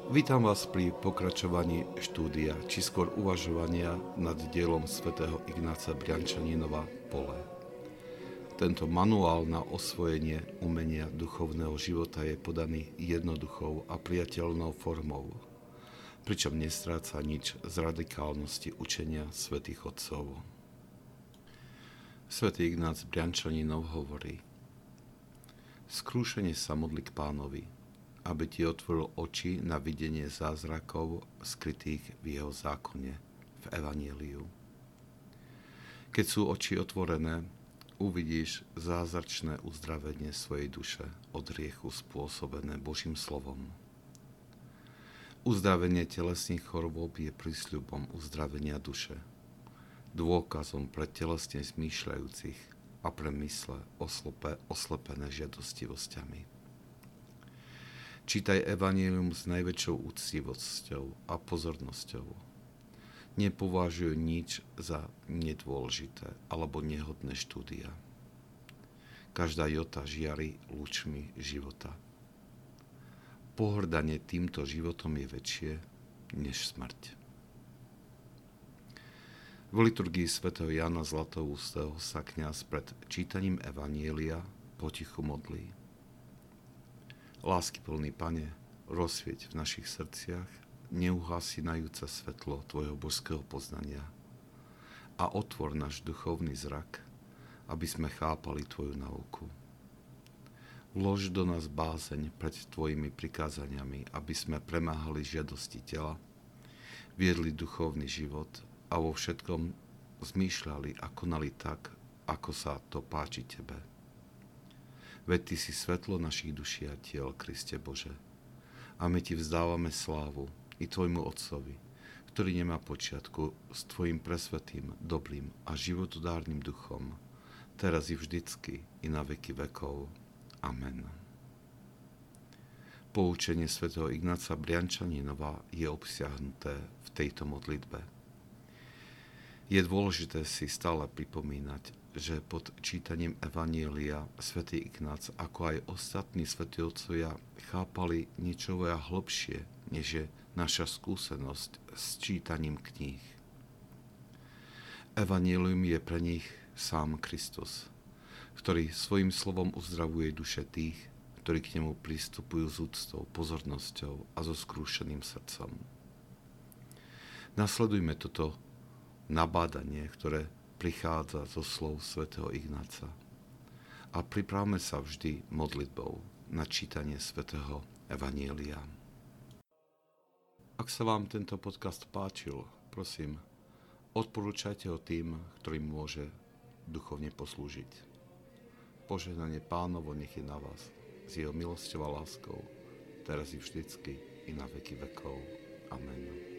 Vítam vás pri pokračovaní štúdia, či skôr uvažovania nad dielom svätého Ignáca Briančaninova Pole. Tento manuál na osvojenie umenia duchovného života je podaný jednoduchou a priateľnou formou, pričom nestráca nič z radikálnosti učenia svätých otcov. Svätý Ignác Briančaninov hovorí: skrúšene sa modli k Pánovi, aby ti otvoril oči na videnie zázrakov skrytých v jeho zákone, v Evanjeliu. Keď sú oči otvorené, uvidíš zázračné uzdravenie svojej duše od hriechu spôsobené Božím slovom. Uzdravenie telesných chorôb je prísľubom uzdravenia duše, dôkazom pre telesne zmýšľajúcich a pre mysle oslepené žiadostivosťami. Čítaj Evanjelium s najväčšou úctivosťou a pozornosťou. Nepovažuj nič za nedôležité alebo nehodné štúdia. Každá jota žiari lúčmi života. Pohŕdanie týmto životom je väčšie než smrť. V liturgii svätého Jána Zlatoústeho sa kňaz pred čítaním Evanjelia potichu modlí: Láskyplný Pane, rozsvieť v našich srdciach neuhasínajúce svetlo Tvojho božského poznania a otvor náš duchovný zrak, aby sme chápali Tvoju nauku. Vlož do nás bázeň pred Tvojimi prikázaniami, aby sme premáhali žiadosti tela, viedli duchovný život a vo všetkom zmýšľali a konali tak, ako sa to páči Tebe. Veď Ty si svetlo našich duší a tiel, Kriste Bože. A my Ti vzdávame slávu i Tvojmu Otcovi, ktorý nemá počiatku, s Tvojim presvetým, dobrým a životodárnym duchom, teraz i vždycky i na veky vekov. Amen. Poučenie svätého Ignáca Briančaninova je obsiahnuté v tejto modlitbe. Je dôležité si stále pripomínať, že pod čítaním Evanjelia svätý Ignác, ako aj ostatní svätí otcovia, chápali niečo oveľa hlbšie, než je naša skúsenosť s čítaním kníh. Evanjelium je pre nich sám Kristus, ktorý svojim slovom uzdravuje duše tých, ktorí k nemu pristupujú s úctou, pozornosťou a so skrúšeným srdcom. Nasledujme toto nabádanie, ktoré prichádza zo slov svätého Ignáca, a pripravme sa vždy modlitbou na čítanie svätého Evanjelia. Ak sa vám tento podcast páčil, prosím, odporúčajte ho tým, ktorým môže duchovne poslúžiť. Požehnanie Pánovo nech je na vás, s jeho milosťou a láskou, teraz i vždycky i na veky vekov. Amen.